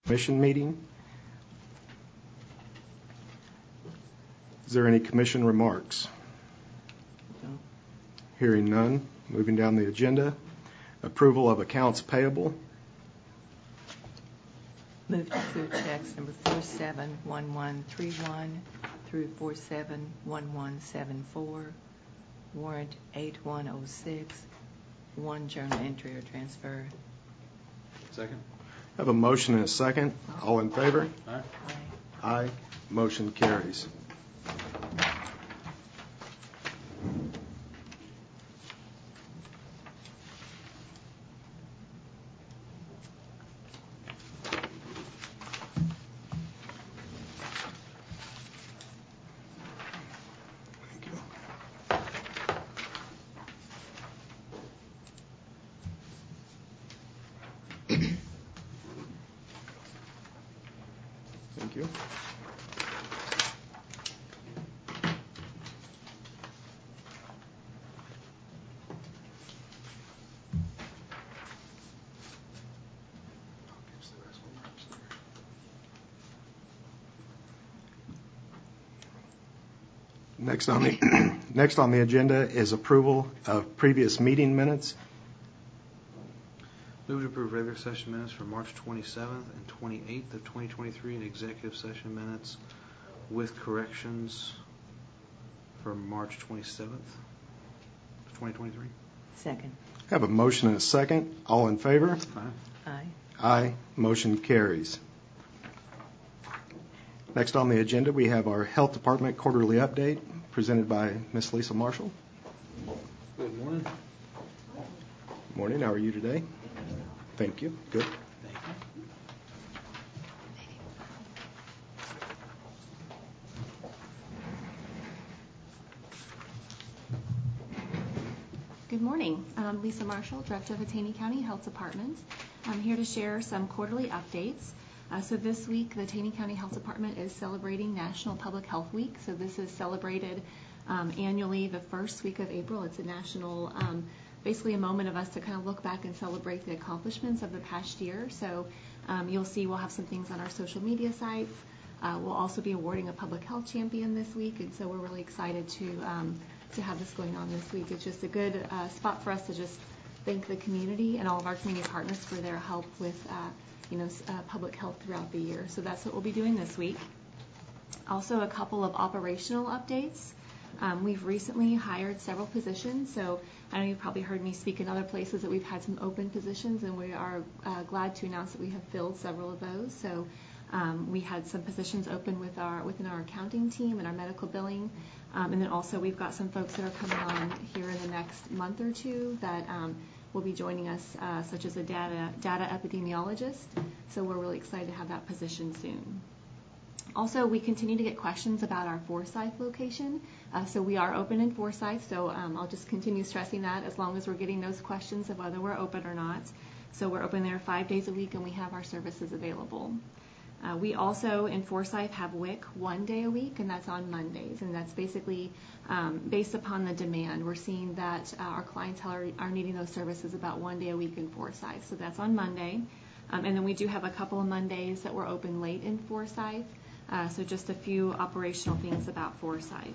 Commission meeting. Is there any commission remarks? No. Hearing none, moving down the agenda. Approval of accounts payable. Move to approve checks number 471131 through 471174, warrant 8106, one journal entry or transfer. Second. I have a motion and a second. All in favor? Aye. Aye. Motion carries. Thank you. Next on the agenda is approval of previous meeting minutes. Move to approve regular session minutes for March 27th and 28th of 2023 and executive session minutes with corrections for March 27th of 2023. Second. I have a motion and a second. All in favor? Aye. Aye. Aye. Motion carries. Next on the agenda, we have our Health Department quarterly update presented by Ms. Lisa Marshall. Good morning. Good morning. How are you today? Thank you. Good. Thank you. Good morning. I'm Lisa Marshall, Director of the Taney County Health Department. I'm here to share some quarterly updates. So this week, the Taney County Health Department is celebrating National Public Health Week. So this is celebrated annually the first week of April. It's a national, basically a moment of us to kind of look back and celebrate the accomplishments of the past year. So you'll see we'll have some things on our social media sites. We'll also be awarding a public health champion this week, and so we're really excited to have this going on this week. It's just a good spot for us to just thank the community and all of our community partners for their help with public health throughout the year. So that's what we'll be doing this week. Also, a couple of operational updates. We've recently hired several positions. So I know you've probably heard me speak in other places that we've had some open positions, and we are glad to announce that we have filled several of those. So we had some positions open within our accounting team and our medical billing. And then also we've got some folks that are coming on here in the next month or two that will be joining us, such as a data epidemiologist. So we're really excited to have that position soon. Also, we continue to get questions about our Forsyth location. So we are open in Forsyth, so I'll just continue stressing that as long as we're getting those questions of whether we're open or not. So we're open there 5 days a week, and we have our services available. We also, in Forsyth, have WIC 1 day a week, and that's on Mondays. And that's basically based upon the demand. We're seeing that our clientele are needing those services about 1 day a week in Forsyth. So that's on Monday. And then we do have a couple of Mondays that we're open late in Forsyth. So just a few operational things about Forsyth.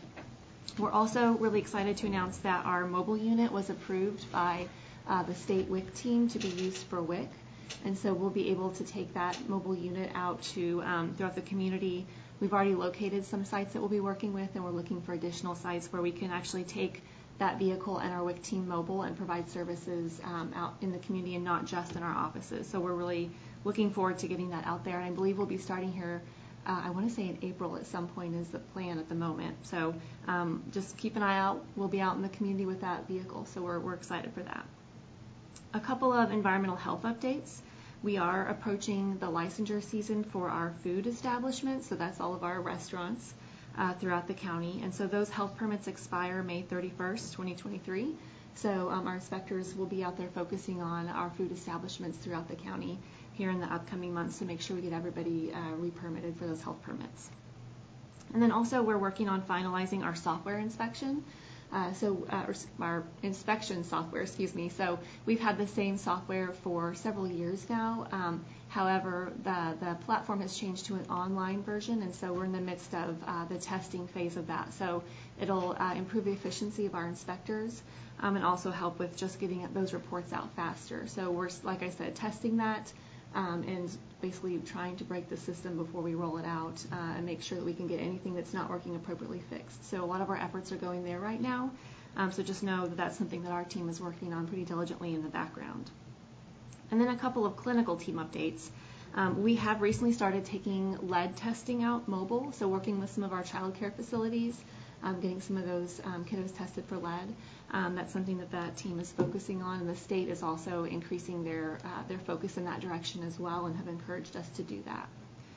We're also really excited to announce that our mobile unit was approved by the state WIC team to be used for WIC. And so we'll be able to take that mobile unit out to throughout the community. We've already located some sites that we'll be working with, and we're looking for additional sites where we can actually take that vehicle and our WIC team mobile and provide services out in the community and not just in our offices. So we're really looking forward to getting that out there. And I believe we'll be starting here, I want to say in April at some point is the plan at the moment. So just keep an eye out. We'll be out in the community with that vehicle, so we're excited for that. A couple of environmental health updates. We are approaching the licensure season for our food establishments, so that's all of our restaurants throughout the county. And so those health permits expire May 31st, 2023. So our inspectors will be out there focusing on our food establishments throughout the county here in the upcoming months to make sure we get everybody re-permitted for those health permits. And then also we're working on finalizing our software inspection. Our inspection software, So we've had the same software for several years now. However, the platform has changed to an online version, and so we're in the midst of the testing phase of that. So it'll improve the efficiency of our inspectors and also help with just getting those reports out faster. So we're, like I said, testing that and basically trying to break the system before we roll it out and make sure that we can get anything that's not working appropriately fixed. So a lot of our efforts are going there right now. So just know that that's something that our team is working on pretty diligently in the background. And then a couple of clinical team updates. We have recently started taking lead testing out mobile, so working with some of our child care facilities, getting some of those kiddos tested for lead. That's something that team is focusing on, and the state is also increasing their focus in that direction as well and have encouraged us to do that.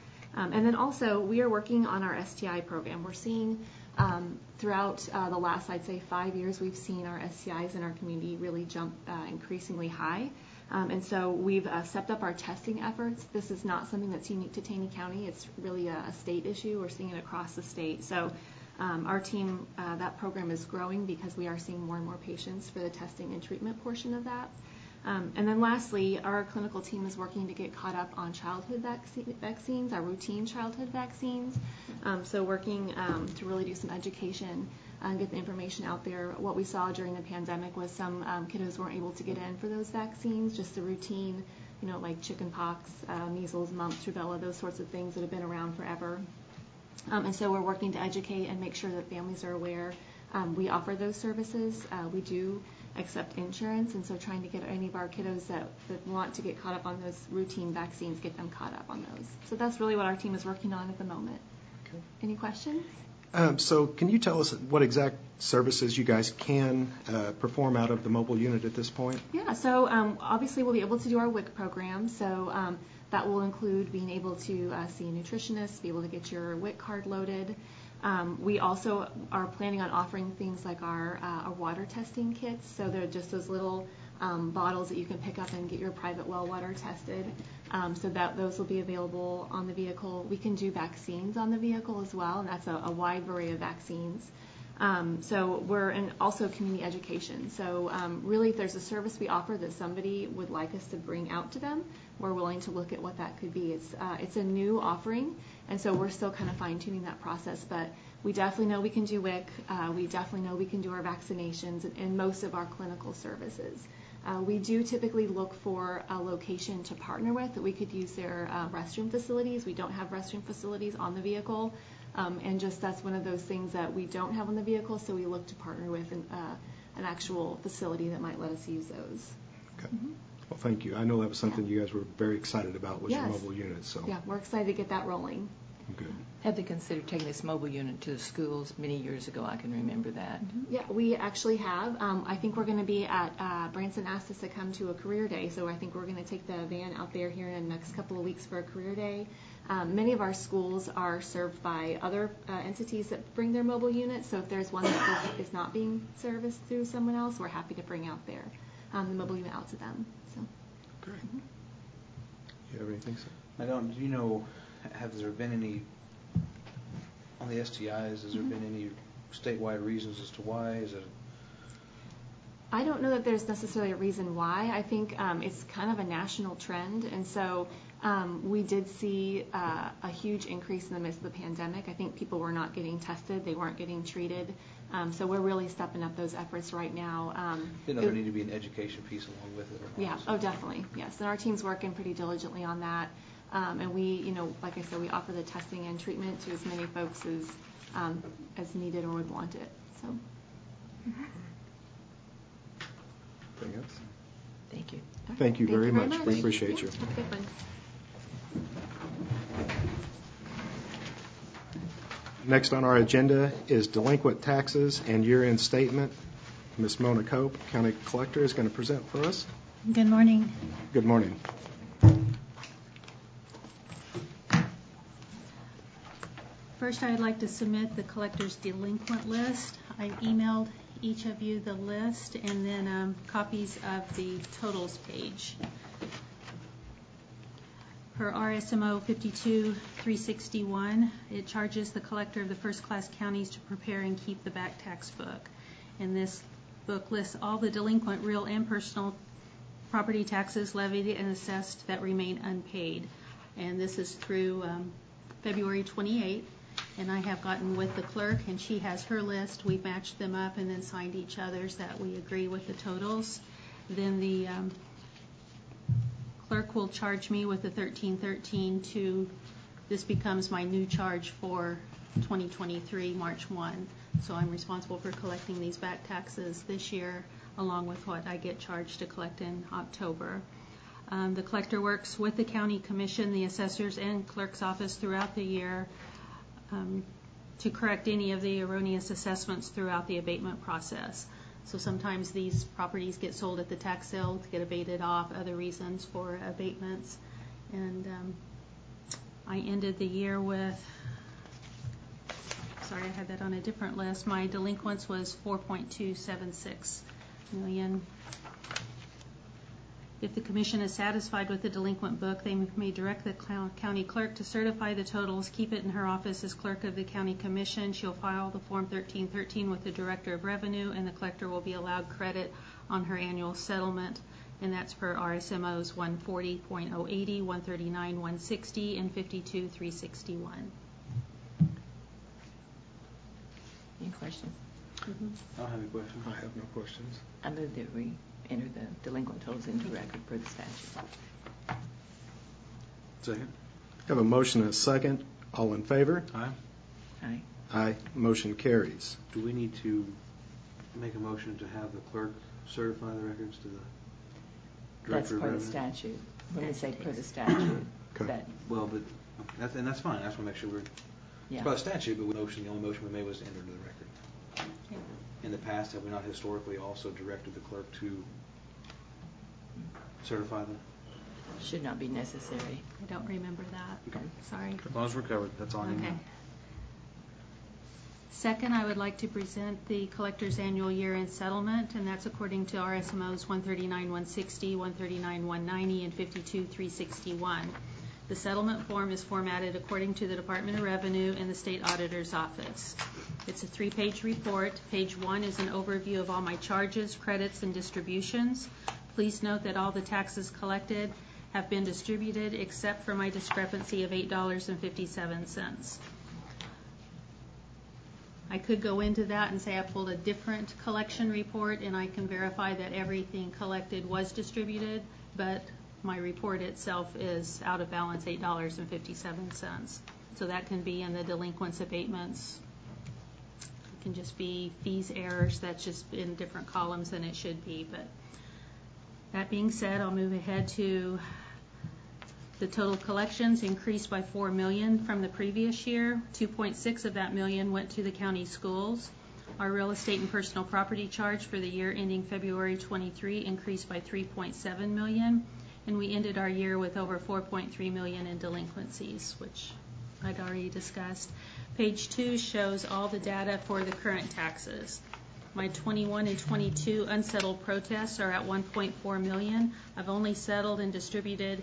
And then also, we are working on our STI program. We're seeing throughout the last, I'd say, 5 years, we've seen our STIs in our community really jump increasingly high. And so we've stepped up our testing efforts. This is not something that's unique to Taney County. It's really a state issue. We're seeing it across the state. So our team, that program is growing because we are seeing more and more patients for the testing and treatment portion of that. And then lastly, our clinical team is working to get caught up on childhood vaccines, our routine childhood vaccines. So working to really do some education and get the information out there. What we saw during the pandemic was some kiddos weren't able to get in for those vaccines, just the routine, like chicken pox, measles, mumps, rubella, those sorts of things that have been around forever. And so we're working to educate and make sure that families are aware. We offer those services. We do accept insurance, and so trying to get any of our kiddos that want to get caught up on those routine vaccines, get them caught up on those. So that's really what our team is working on at the moment. Okay. Any questions? So can you tell us what exact services you guys can perform out of the mobile unit at this point? Yeah, so obviously we'll be able to do our WIC program. So that will include being able to see a nutritionist, be able to get your WIC card loaded. We also are planning on offering things like our water testing kits. So they're just those little bottles that you can pick up and get your private well water tested. So that those will be available on the vehicle. We can do vaccines on the vehicle as well, and that's a wide variety of vaccines. So we're in also community education. So really, if there's a service we offer that somebody would like us to bring out to them, we're willing to look at what that could be. It's a new offering, and so we're still kind of fine-tuning that process. But we definitely know we can do WIC. We definitely know we can do our vaccinations and most of our clinical services. We do typically look for a location to partner with that we could use their restroom facilities. We don't have restroom facilities on the vehicle, and just that's one of those things that we don't have on the vehicle, so we look to partner with an actual facility that might let us use those. Okay. Mm-hmm. Well, thank you. I know that was something you guys were very excited about was Yes. your mobile unit. So yeah, we're excited to get that rolling. Good. Have they considered taking this mobile unit to the schools? Many years ago, I can remember that. Yeah, we actually have. I think we're going to be at Branson asked us to come to a career day, so I think we're going to take the van out there here in the next couple of weeks for a career day. Many of our schools are served by other entities that bring their mobile units, so if there's one that is not being serviced through someone else, we're happy to bring out the mobile unit out to them. So. Great. You have anything, sir? I don't. Do you know? Have there been any on the STIs? Has there been any statewide reasons as to why? Is it? I don't know that there's necessarily a reason why. I think it's kind of a national trend, and so we did see a huge increase in the midst of the pandemic. I think people were not getting tested; they weren't getting treated. So we're really stepping up those efforts right now. There need to be an education piece along with it. Yeah. Oh, definitely. Yes. And our team's working pretty diligently on that. And we, like I said, we offer the testing and treatment to as many folks as needed or would want it. So. Anything else? Thank you. Right. Thank you very much. We appreciate you. Have a good one. Next on our agenda is delinquent taxes and year-end statement. Ms. Mona Cope, County Collector, is going to present for us. Good morning. Good morning. First, I'd like to submit the collector's delinquent list. I emailed each of you the list and then copies of the totals page. Per RSMO 52-361, it charges the collector of the first-class counties to prepare and keep the back tax book. And this book lists all the delinquent real and personal property taxes levied and assessed that remain unpaid. And this is through February 28th. And I have gotten with the clerk, and she has her list. We've matched them up and then signed each other's that we agree with the totals. Then the clerk will charge me with the 1313 to, this becomes my new charge for 2023, March 1. So I'm responsible for collecting these back taxes this year, along with what I get charged to collect in October. The collector works with the county commission, the assessors, and clerk's office throughout the year to correct any of the erroneous assessments throughout the abatement process. So sometimes these properties get sold at the tax sale to get abated off, other reasons for abatements. And I ended the year with, sorry, I had that on a different list. My delinquents was $4.276 million. If the commission is satisfied with the delinquent book, they may direct the county clerk to certify the totals, keep it in her office as clerk of the county commission. She'll file the Form 1313 with the director of revenue, and the collector will be allowed credit on her annual settlement, and that's per RSMOs 140.080, 139.160, and 52.361. Any questions? I don't have any questions. I have no questions. I move that we enter the delinquent totals into record per the statute. Second. Have a motion and a second. All in favor? Aye. Aye. Aye. Motion carries. Do we need to make a motion to have the clerk certify the records to the That's director of per the revenue? statute. When we say per the statute, Okay. that, Well, but that's fine. I just want to make sure we're. yeah. It's by statute, but the only motion we made was to enter into the record. Okay. In the past, have we not historically also directed the clerk to certify them? Should not be necessary. I don't remember that. Okay. Sorry. As long as we're covered, that's all I need. Okay. Second, I would like to present the collector's annual year-end settlement, and that's according to RSMOs 139.160, 139.190, and 52.361. The settlement form is formatted according to the Department of Revenue and the State Auditor's Office. It's a 3-page report. Page 1 is an overview of all my charges, credits, and distributions. Please note that all the taxes collected have been distributed except for my discrepancy of $8.57. I could go into that and say I pulled a different collection report and I can verify that everything collected was distributed, but my report itself is out of balance $8.57. So that can be in the delinquents, abatements. It can just be fees, errors. That's just in different columns than it should be. But that being said, I'll move ahead to the total collections increased by $4 million from the previous year. 2.6 of that million went to the county schools. Our real estate and personal property charge for the year ending February 23 increased by $3.7 million. And we ended our year with over $4.3 million in delinquencies, which I'd already discussed. Page 2 shows all the data for the current taxes. My 21 and 22 unsettled protests are at $1.4 million. I've only settled and distributed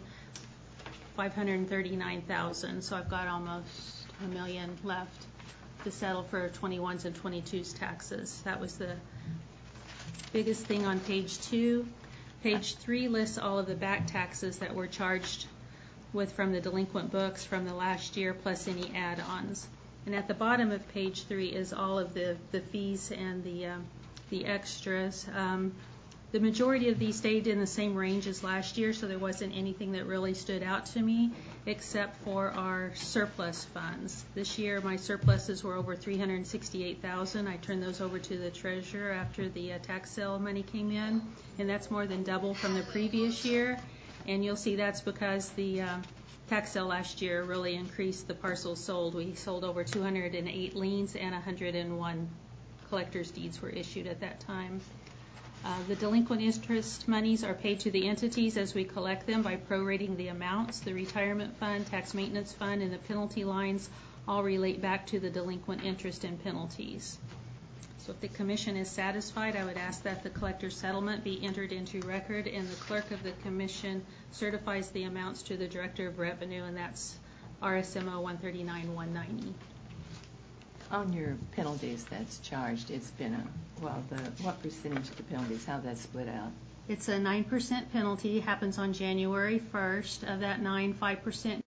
$539,000, so I've got almost $1 million left to settle for 21s and 22s taxes. That was the biggest thing on page 2. Page 3 lists all of the back taxes that were charged with from the delinquent books from the last year, plus any add-ons. And at the bottom of page 3 is all of the fees and the extras. The majority of these stayed in the same range as last year, so there wasn't anything that really stood out to me, except for our surplus funds. This year, my surpluses were over $368,000. I turned those over to the treasurer after the tax sale money came in, and that's more than double from the previous year. And you'll see that's because the tax sale last year really increased the parcels sold. We sold over 208 liens, and 101 collector's deeds were issued at that time. The delinquent interest monies are paid to the entities as we collect them by prorating the amounts. The retirement fund, tax maintenance fund, and the penalty lines all relate back to the delinquent interest and penalties. So if the commission is satisfied, I would ask that the collector's settlement be entered into record and the clerk of the commission certifies the amounts to the director of revenue, and that's RSMO 139-190. On your penalties that's charged, it's been what percentage of the penalties, how that's split out? It's a 9% penalty, happens on January 1st. Of that 9, 5%